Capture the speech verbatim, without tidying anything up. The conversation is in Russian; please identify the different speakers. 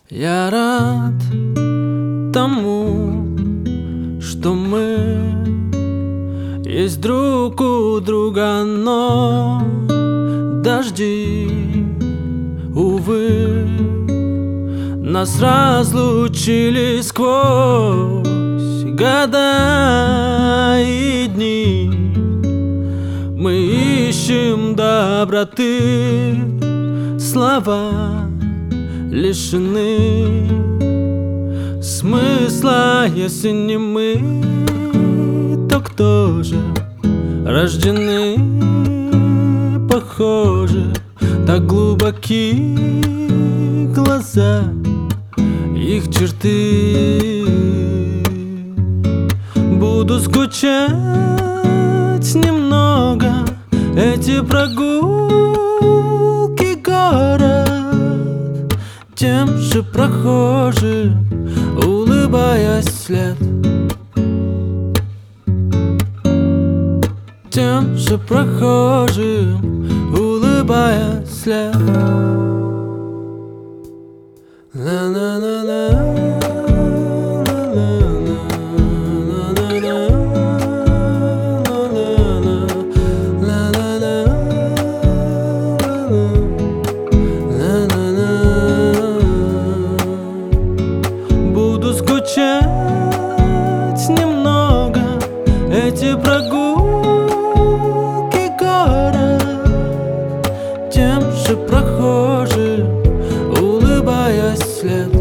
Speaker 1: Я рад тому, что мы есть друг у друга, но дожди, увы, нас разлучили сквозь года и дни. Мы ищем доброты, слова лишены смысла. Если не мы, то кто же? Рождены, похожи, так глубоки глаза, их черты. Буду скучать немного, эти прогулки, город, тем же прохожим, улыбаясь вслед, тем же прохожим, улыбаясь вслед. Буду скучать немного, эти прогулки, город, тем же прохожим, улыбаясь вслед.